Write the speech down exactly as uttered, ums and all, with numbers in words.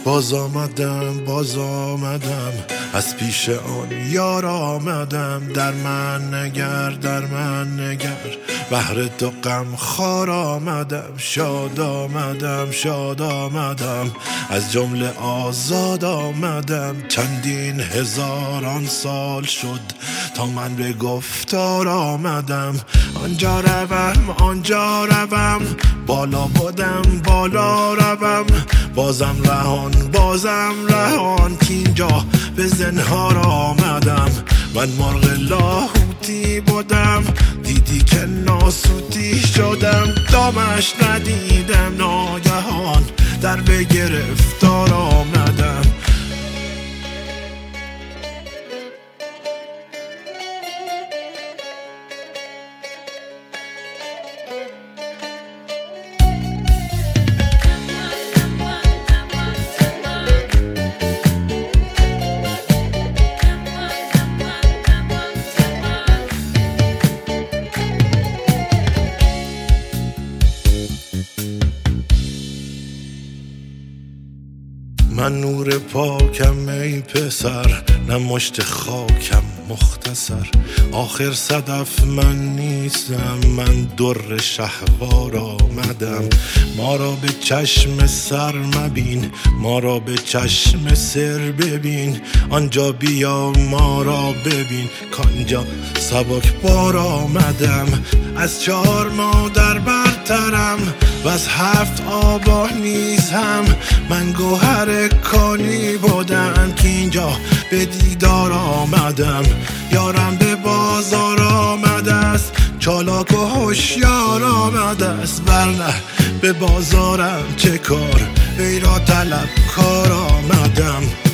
باز آمدم باز آمدم از پیش آن یار آمدم. در من نگر در من نگر بهر تو غم خوار آمدم. شاد آمدم شاد آمدم از جمله آزاد آمدم. چندین هزاران سال شد تا من به گفتار آمدم. آنجا روم آنجا روم بالا بودم بالا روم. بازم رهان بازم رهان که اینجا به زنهار آمدم. من مرغ لاهوتی بودم دیدی که ناسوتی شدم. دامش ندیدم ناگهان در به گرفتار آمدم. من نور پاکم ای پسر نه مشت خاکم مختصر. آخر صدف من نیستم من در شهوار آمدم. ما را به چشم سر مبین ما را به چشم سر ببین. آنجا بیا ما را ببین کانجا سبک بار آمدم. از چهار مادر برترم و از هفت آبا نیز هم. من گوهر کانی بودم که اینجا به دیدار آمدم. یارم به بازار آمده است چالاک و هوشیار آمده است. ورنه به بازارم چه کار ای را طلب کار آمدم.